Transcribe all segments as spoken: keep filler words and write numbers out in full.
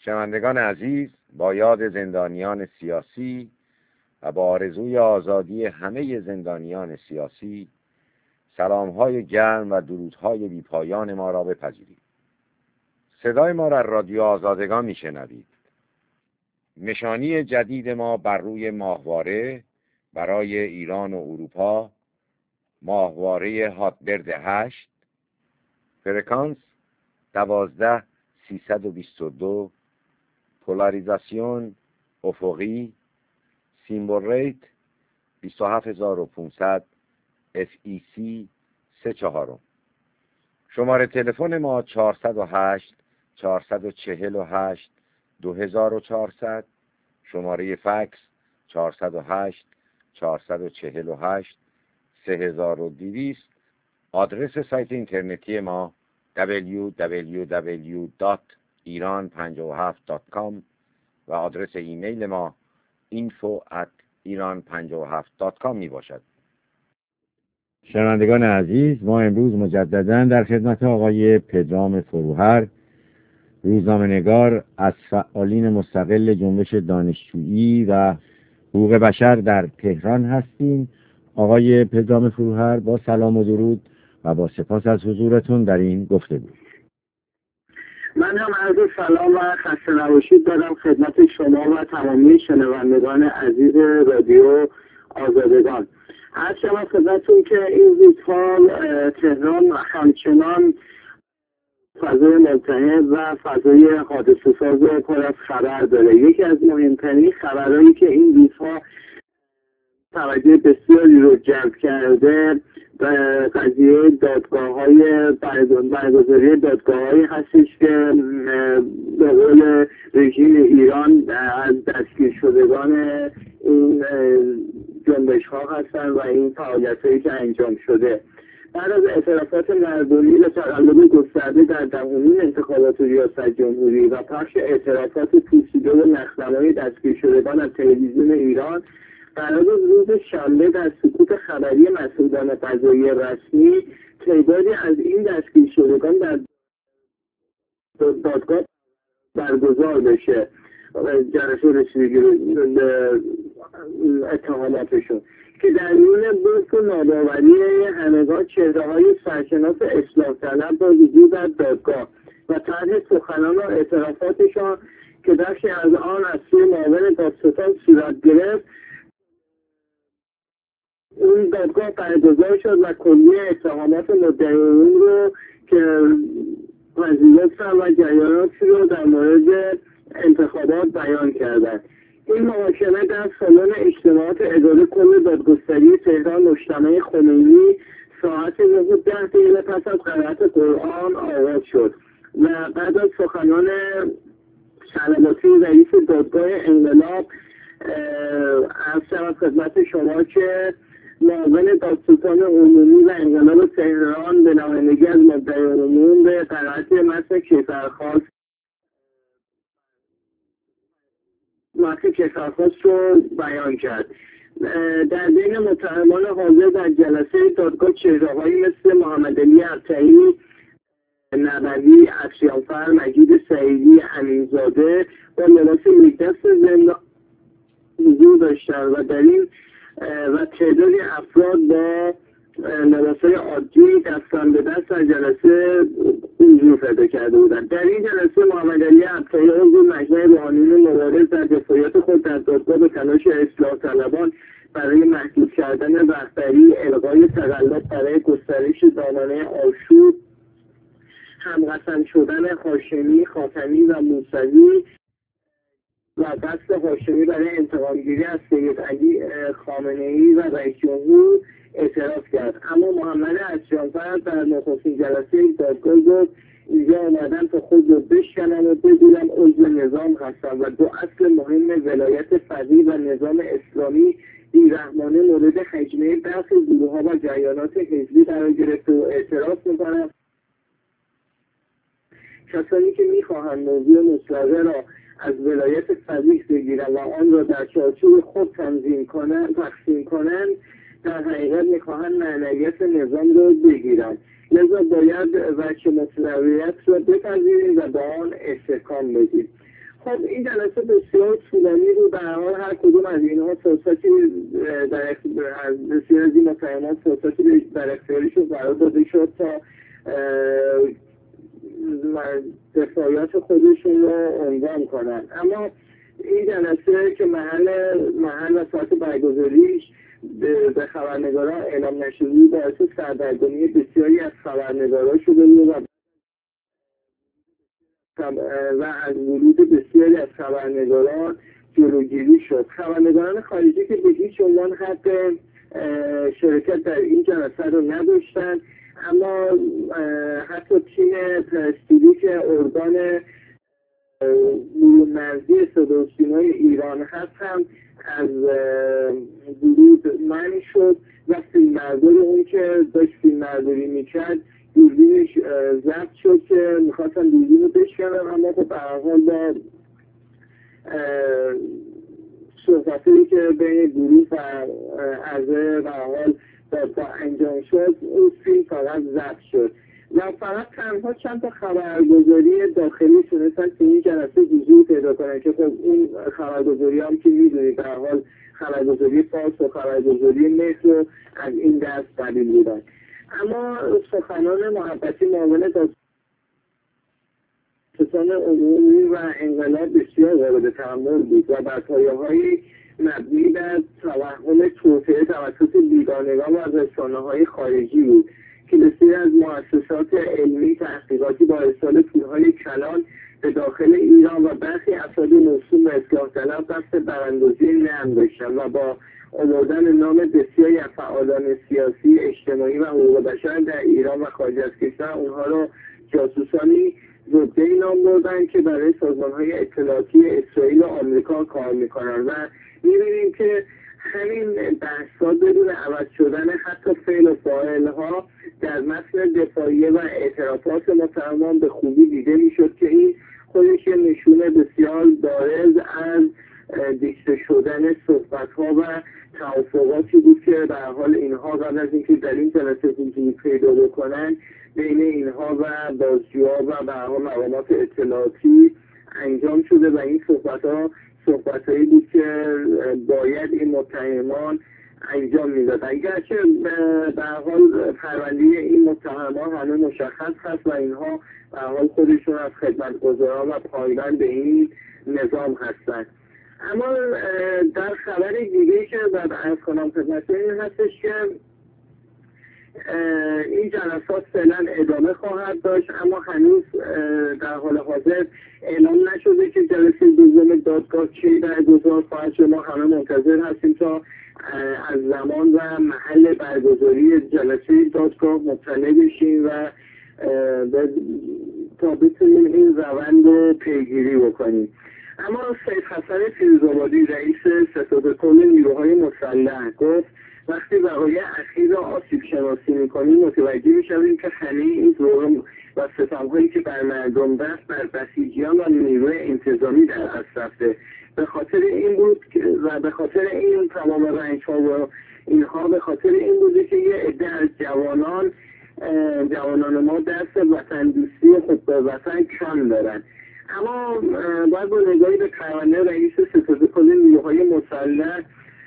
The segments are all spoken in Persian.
شنوندگان عزیز، با یاد زندانیان سیاسی و با آرزوی آزادی همه زندانیان سیاسی، سلام‌های گرم و درودهای بی‌پایان ما را بپذیرید. صدای ما را رادیو آزادگان میشنوید. نشانی جدید ما بر روی ماهواره برای ایران و اروپا، ماهواره هاتبرد هشت، فرکانس دوازده سیصد و بیست و دو، پولاریزاسیون افقی، سیمبل ریت بیست و هفت هزار و پانصد، اف ای سی سه چهارم. شماره تلفن ما چهارصد و هشت چهارصد و چهل و هشت دو هزار و چهارصد، شماره فکس چهارصد و هشت چهارصد و چهل و هشت سه هزار و دویست. آدرس سایت اینترنتی ما دبلیو دبلیو دبلیو دات ایران پنجاه و هفت دات کام و آدرس ایمیل ما اینفو ات ایران پنجاه و هفت دات کام می باشد. شنوندگان عزیز، ما امروز مجددا در خدمت آقای پدرام فروهر، روزنامه‌نگار از فعالین مستقل جنبش دانشجویی و حقوق بشر در تهران هستیم. آقای پدرام فروهر، با سلام و درود و با سپاس از حضورتون در این گفتگو. من هم عرض سلام و خسته نباشید دارم خدمت شما و تمامی شنوندگان عزیز رادیو آزادگان. عرض شما خدمتتون که این روزها تهران همچنان فضای ملتهب و فضای حادثه ساز و پر از خبر داره. یکی از مهمترین خبرهایی که این روزها توجه بسیاری رو جلب کرده قضیه دادگاه‌های برگزاری دادگاه‌هایی هستش که به قول رژیم ایران از دستگیر شدگان این جنبش‌ها هستن و این فعالیت‌هایی که انجام شده. بعد از اعترافات مردمی به تقلب گسترده در دهمین انتخابات ریاست جمهوری و پخش اعترافات پوسیده و نخنمای دستگیر شدگان از تلویزیون ایران، قرار روز شنبه در سکوت خبری مسئولان قضایی رسمی تعدادی از این دستگیر شدگان در دادگاه برگزار بشه جلسه رسیدگی اتهاماتشون که در میون بحث و ناباوری همگان چهره‌های سرشناس اصلاح طلب با حضور در دادگاه و طرح سخنان و اعترافاتشان که بخشی از آن از سوی معاون دادستان صورت گرفت، این دادگاه برگزار شد و کلیه اتهامات مدعیین رو که پذیرفتن و جریاناتی رو در مورد انتخابات بیان کردند. این محاکمه در سالن اجتماعات اداره کل دادگستری تهران مجتمع خمینی ساعت نه ده دقیقه پس از قرائت قرآن آغاز شد و بعد از سخنان صلواتی رئیس دادگاه انقلاب از شما خدمت شما که معاون دادستان عمومی و انقلاب تهران به نمایندگی از مدعی عموم به قرائت متن کیفرخواست متن کیفرخواست رو بیان کرد. در بین متهمان حاضر در جلسه دادگاه چهره‌هایی مثل محمد علی ابطحی، نبوی، افشانفر، مجید سعیدی، امینزاده و لباس میردست زندان حضور داشتند و در این و تعدادی افراد با لباسهای عادی دستان به دست در جلسه حضور پیدا کرده بودند. در این جلسه محمد علی ابطحی عضو مجمع روحانیون مبارز در دفاعیات خود در دادگاه به تلاش اصلاح طلبان برای محدود کردن رهبری، الغای تقلب برای گسترش دامنه آشوب، همقسم شدن هاشمی، خاتمی و موسوی و قصد هاشمی برای انتقامگیری از سید علی خامنه‌ای و رئیس جمهور اعتراف کرد. اما محمد اشراف‌فر در نخستین جلسه دادگاه گفت اینجا آمدن تا خود رو بشکنم و بگویم عضو نظام هستم و دو اصل مهم ولایت فقیه و نظام اسلامی بی‌رحمانه مورد هجمه برخی گروه‌ها و جریانات حزبی قرار گرفته و اعتراف می‌کنم کسانی که می‌خواهند موضوع مطلقه را از ولایت فقیه بگیرند و آن را در چارچوب خود تنظیم کنند تقسیم کنند در حقیقت می‌خواهند معنویت نظام را بگیرند. لذا باید وجه مطلقیت را بپذیریم و با آن استحکام بدیم. خب این جلسه بسیار طولانی بود. در حال هر کدوم از اینها فرصتی در بسیار از این متهمان فرصتی در اختیارشون قرار داده شد تا دفاعیات خودشون رو عنوان کنن. اما این جلسه که محل محل و ساعت برگزاریش به خبرنگاران اعلام نشده بود باعث سردرگمی بسیاری از خبرنگاران شده بود و از ورود بسیاری از خبرنگاران جلوگیری شد. خبرنگاران خارجی که به هیچ عنوان حق شرکت در این جلسه رو نداشتن، اما حتی تیم پرستیدی که ارگان مرزی صدا و سیمای ایران هست هم از ورود منع شد و فیلمبردار اون که داشت فیلمبرداری میکرد دوربینش ضبط شد که میخواستن دوربین رو بشکنن، اما خب به هر حال با صحبتی که بین گروه و اعضای به هر حال با انجام شد اون فیلم فقط ضبط شد و فقط تنها چند تا خبرگزاری داخلی تونستن که این جلسه حضور پیدا کنن که خب این خبرگزاری هم که میدونید به هر حال خبرگزاری فارس و خبرگزاری مصر رو از این دست قبیل بودن. اما سخنان محبتی معاون دادستان عمومی و انقلاب بسیار قابل تأمل بود و بر پایه‌های مبنی بر توهم توطئه توسط بیگانگان و رسانه‌های خارجی بود که بسیاری از مؤسسات علمی تحقیقاتی با ارسال پولهای کلان به داخل ایران و برخی افراد موسوم به اصلاح طلب قصد براندازی نرم داشتند و با آوردن نام بسیاری از فعالان سیاسی، اجتماعی و حقوق بشر در ایران و خارج از کشور اونها را جاسوسانی ضدی نام بردن که برای سازمان‌های اطلاعاتی اسرائیل و آمریکا کار می‌کنند و می‌بینیم که همین بحث‌ها بدون عوض شدن حتی فعل و فاعل‌ها در متن دفاعیه و اعترافات متهمان به خوبی دیده می‌شد که این خودش نشون بسیار بارز از دیکته شدن صحبت‌ها و توافقاتی بود که در حال اینها قبل از اینکه در این جلسه حضور پیدا بکنن بین اینها و بازجوها و به هر حال مقامات اطلاعاتی انجام شده و این صحبت‌ها صحبت‌هایی بود که باید این متهمان انجام میدادن. اگرچه به هر حال پرونده این متهمان همه مشخص هست و اینها به هر حال خودشون از خدمتگزاران و پایبند به این نظام هستند. اما در خبر دیگه‌ای که باید عرض کنم خدمتتون این هستش که این جلسات فعلا ادامه خواهد داشت، اما هنوز در حال حاضر اعلام نشده که جلسه دوم دادگاه چی برگزار خواهد شد. ما همه منتظر هستیم تا از زمان و محل برگزاری جلسه دادگاه مطلع بشیم و تا بتونیم این روند رو پیگیری بکنیم. اما سید حسن فیروزآبادی رئیس ستاد کل نیروهای مسلح گفت وقتی وقایع اخیر را آسیب شناسی میکنیم متوجه میشویم که همه این ظلم و ستمهایی که بر مردم دست بر بسیجیان و نیروی انتظامی در اثر رفته به خاطر این بود و به خاطر این تمام رنج‌ها و اینها به خاطر این بوده که یه عده از جوانان جوانان ما دست وطن دوستی خود به وطن کم دارن. اما باید با نگاهی به پرونده رئیس ستاد کل نیروهای مسلح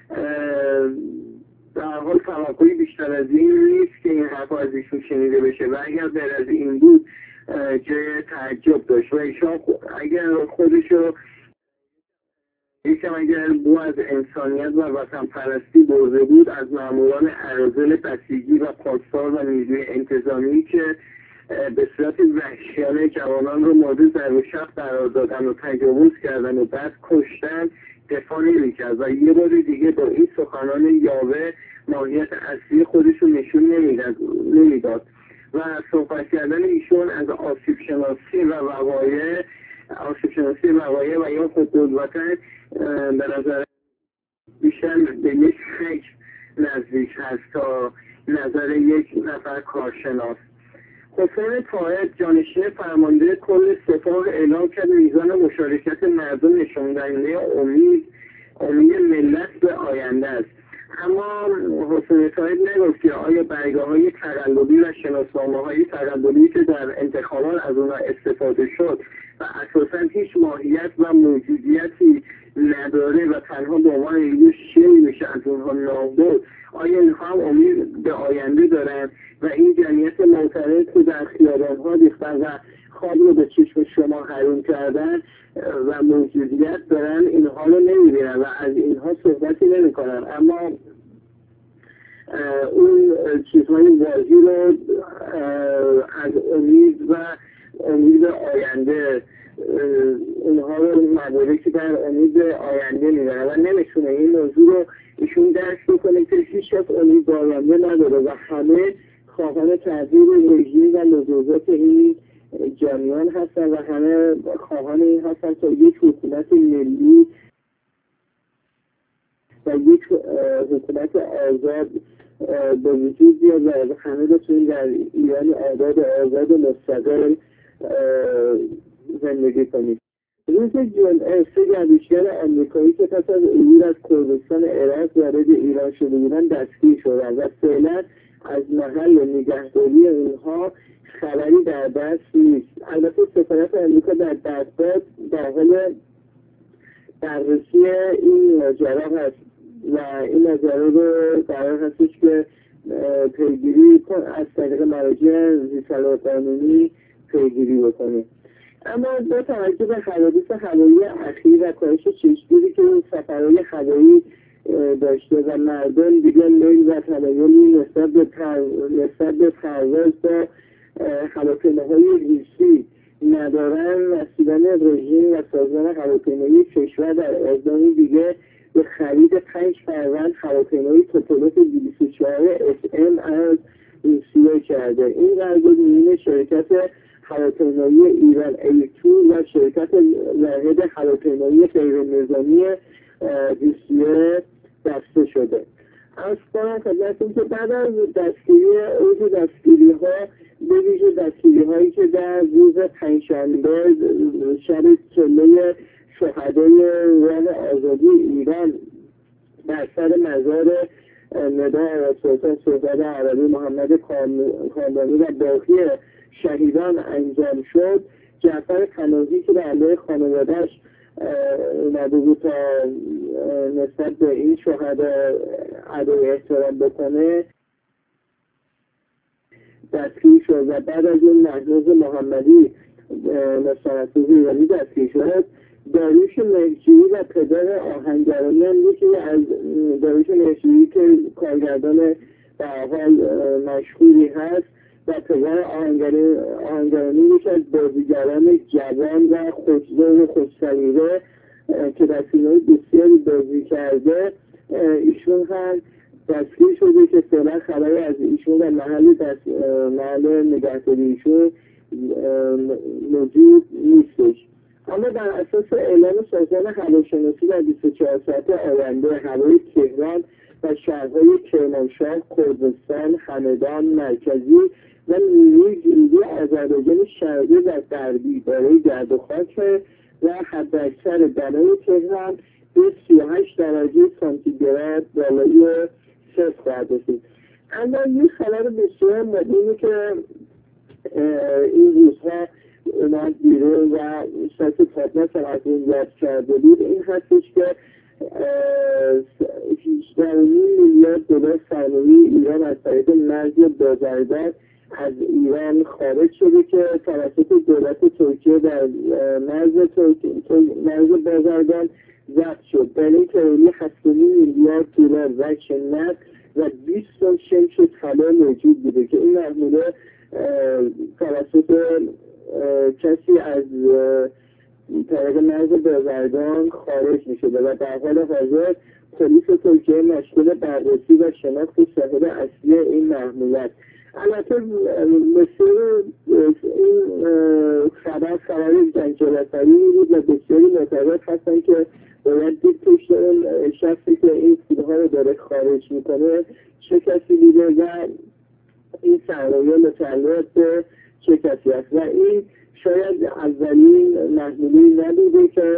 در حال توقعی بیشتر از این نیست که این حرفا از ایشون شنیده بشه و اگر غیر از این بود جای تعجب داشت و ایشان اگر خودشو یکم اگر بو از انسانیت و وطن پرستی برده بود از ماموران اراذل بسیجی و پاسدار و نیروی انتظامی که به صورت وحشیانه جوانان رو مورد ضرب و شتم قرار دادن و تجاوز کردن و بعد کشتن دفاع نمی‌کرد و یه بار دیگه با این سخنان یاوه ماهیت اصلی خودش رو نشون نمیداد و صحبت کردن ایشون از آسیب شناسی و وقایع آسیب شناسی وقایع و یا خود وطن به نظر بیشتر به یک فکر نزدیک هست تا نظر یک نفر کارشناس. حسین طاهر جانشین فرمانده کل سپاه اعلام کرد میزان مشارکت مردم نشان دهنده امید امید ملت به آینده است. اما حسین صاحب نگفت که آیا برگاه های تقلبی و شناسنامه های تقلبی که در انتخابات از اونها استفاده شد و اساسا هیچ ماهیت و موجودیتی نداره و تنها به عنوان یه شی میشه از اونها نام برد، آیا اینها هم امید به آینده دارن و این جمعیت معترض که در خیابان‌ها ریختن و خواب رو به چشم شما حروم کردن و موجودیت دارن، اینها رو نمیبینن و از اینها صحبتی نمیکنن، اما اون چیزهای واژی رو از امید و امید آینده اونها رو مواردی که در امید آینده میبرن و نمیتونه این موضوع رو ایشون درک بکنه که هیچ کس امید به آینده نداره و همه خواهان تغییر رژیم و نزوزات این جریان هستن و همه خواهان این هستن تا یک حکومت ملی و یک حکومت آزاد به وجود بیاد و همه بتونیم در ایران آزاد آزاد و مستقل زندگی کنیم. روز جمعه سه گردشگر آمریکایی که پس از عبور از کردستان عراق وارد ایران شده بودن دستگیر شدن و فعلا از محل نگهداری اینها خبری در دست نیست. البته سفارت آمریکا در بغداد در حال بررسی این ماجرا هست و این ماجرا رو قرار هستش که پیگیری از طریق مراجع ذی‌صلاح قانونی پیگیری بکنه. اما با توجه به حوادث هوایی اخیر و کاهش چشمگیری که این سفرهای هوایی داشته و مردم دیگه میل و تمایلی نسبت به نسبت به پرواز با هواپیماهای روسی ندارن، رسیدن رژیم و سازمان هواپیمایی کشور در اقدامی دیگه به خرید پنج فروند هواپیمای توپولوف دویست و چهار اس ام از روسیه کرده. این قرارداد میان شرکت هواپیمایی ایران ایتو و شرکت واحد هواپیمایی غیرنظامی روسیه بسته شده. از کنم خدمتتون که بعد از دستگیری اوج دستگیری ها به ویژه دستگیری هایی که در روز پنجشنبه شب چله شهدای راه آزادی ایران در سر مزار ندا آقاسلطان سهراب عربی، محمد کامرانی و باقی شهیدان انجام شد، جعفر پناهی که به علیه خانواده‌اش اومده بود تا نسبت به این شهدا ادای احترام بکنه دستگیر شد و بعد از اون مهنوز محمدی مستندساز ایرانی دستگیر شد. داریوش مهرجویی و پدر آهنگرانی هم یکی از داریوش مهرجویی که کارگردان به حال مشهوری هست و پدر آهنگرانی یکی از بازیگران جوان و خوش‌ذوق و خوش‌سلیقه که در فیلم‌های بسیاری بازی کرده، ایشون هم دستگیر شده که فعلا خبری از ایشون و محل دست محل نگهداری ایشون موجود نیستش. اما بر اساس اعلام سازمان هواشناسی در بیست و چهار ساعت آینده هوای تهران و شهرهای کرمانشاه، کردستان، همدان مرکزی و نیروی جنوبی آذربایجان شرقی و غربی برای گرد و خاک و حداکثر دمای تهران به سی و هشت درجه سانتیگراد بالای صفر خواهد رسید. اما یک خبر بسیار مهمی که این روزها اومد بیرون و شخص تابنس هم از این یاد کرده بود این هستش که هجده و نیم میلیارد دلار سرمایه ایران از طریق مرز بازرگان از ایران خارج شده که توسط دولت ترکیه در مرز مرز بازرگان ضبط شد. در این تئوری هشت و نیم میلیارد دلار وجه نقد و بیست تن شمش طلا موجود بوده که این محموله توسط کسی از طریق مرز بازرگان خارج می شده و در حال حاضر پلیس ترکیه مشغول بررسی و شناخت صاحب اصلی این محمولات. البته بسیار این خبر خبر جنجال‌آفرینی بود و بسیاری معتقد هستن که باید دید پشت اون شخصی که این پولها رو داره خارج میکنه چه کسی بوده و این سرمایه متعلق به چه کسی است و این شاید اولین محمولی نبوده که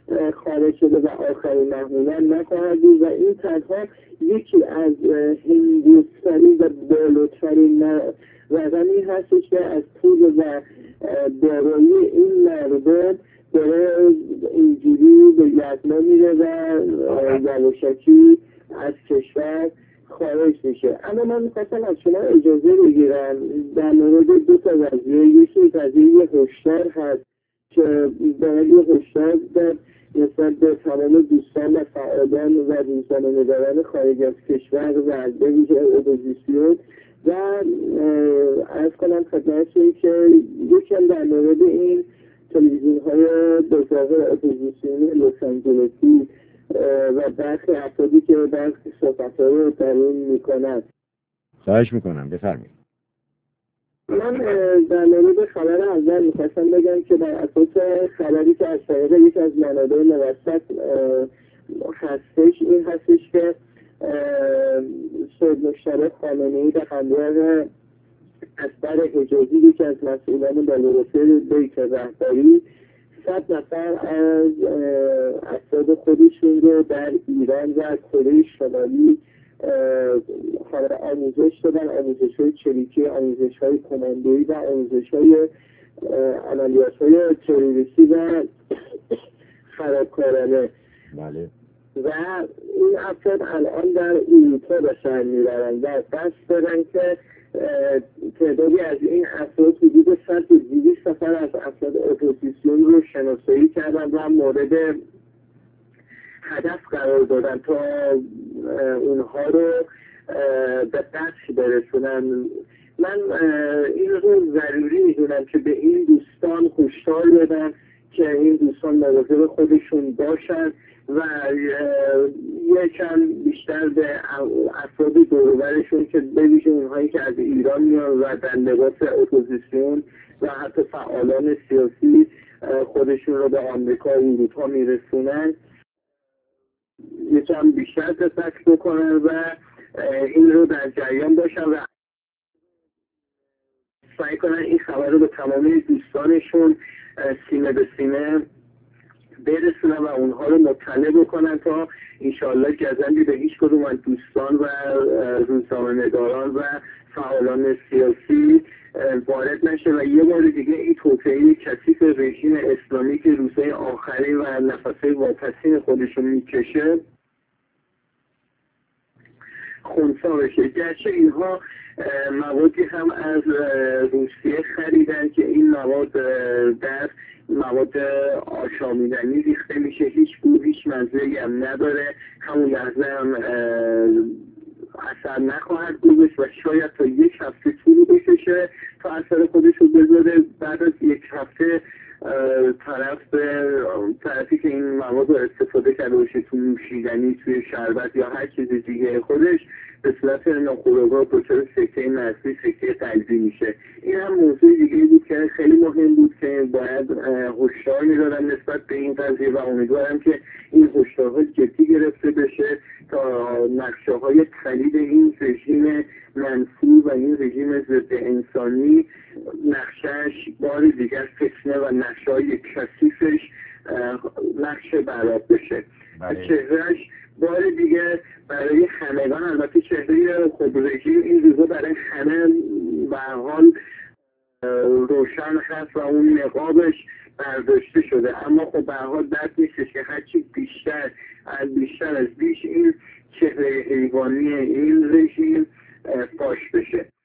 خارج شده و آخرین محمولا نخواهد بود و این تنها یکی از هنگوسترین و بالاترین رقمی هستش که از طول و دارایی این مردم داره اینجوری به یتما میره و یواشکی از کشور خارج میشه. اما من میخواستم از شما اجازه بگیرم در مورد دو تا قضیه. یکی قضیه یه هشدار هست که باید یه هشدار در نسبت به تمام دوستان و فعالان و روزنامه‌نگاران خارج از کشور و به ویژه اپوزیسیون و عرض کنم خدمتتون که یکم در مورد این تلویزیون های بزرگ اپوزیسیونی لس آنجلسی و برخی افرادی که برخی صحبت ها رو در این میکنند. خواهش میکنم بفرمایید. من در مورد خبر اول میخواستم بگم که بر اساس خبری که از طریق یکی از منابع موثق هستش این هستش که سید مشتبه خامنه‌ای به همراه اکبر حجازی یکی از مسئولان بالارسل بیت رهبری صد نفر از افراد خودشون رو در ایران و کره شمالی آموزش دادن، آموزش های چریکی، آموزش های کماندویی و آموزش های عملیات های تروریستی و خرابکارانه. بله. و این افراد الان در اروپا به سر میبرن و قصد دارن که تعدادی از این افراد حدود صد تا دویست نفر از افراد اپوزیسیون رو شناسایی کردن و مورد هدف قرار دادن تا اونها رو به قتل برسونن. من این رو ضروری میدونم که به این دوستان هشدار بدم که این دوستان مواظب خودشون باشن و یکم بیشتر به افراد دور و برشون که بویژه اونهایی که از ایران میان و در لباس اپوزیسیون و حتی فعالان سیاسی خودشون رو به آمریکا و اروپا میرسونن یکم بیشتر دقت بکنن و این رو در جریان باشن و سعی کنن این خبر رو به تمامی دوستانشون سینه به سینه برسونن و اونها رو مطلع بکنن تا انشاءالله گزندی به هیچ کدوم از دوستان و روزنامه‌نگاران و فعالان سیاسی وارد نشه و یه بار دیگه این توطئه کثیف رژیم اسلامی که روزهای آخرین و نفسهای واپسین خودشون میکشه خنثی بشه. گرچه اینها موادی هم از روسیه خریدن که این مواد در مواد آشامیدنی ریخته میشه، هیچ بو هیچ مزه‌ای هم نداره، همون لحظه هم اثر نخواهد گذاشت و شاید تا یک هفته طول بکشه تا اثر خودش رو بذاره. بعد از یک هفته طرف به طرفی که این مواد رو استفاده کرده باشه تو نوشیدنی، توی شربت یا هر چیز دیگه خودش به صورت ناخودآگاه دچار سکته مغزی، سکته قلبی میشه. این هم موضوع دیگه بود که خیلی مهم بود که باید هشدار میدادن نسبت به این قضیه و امیدوارم که این هشدارها جدی گرفته بشه تا نقشه های خلید این رژیم منفور و این رژیم ضد انسانی نقشهش بار دیگر فتنه و نقشه های کثیفش نقشه براب بشه. بله. چهرهش بار دیگه برای همگان، البته چهره خود رژیم این روزا برای همه به هر حال روشن هست و اون نقابش برداشته شده، اما خب به هر حال بد نیستش که هرچی بیشتر از بیشتر از بیش این چهره حیوانی این رژیم فاش بشه.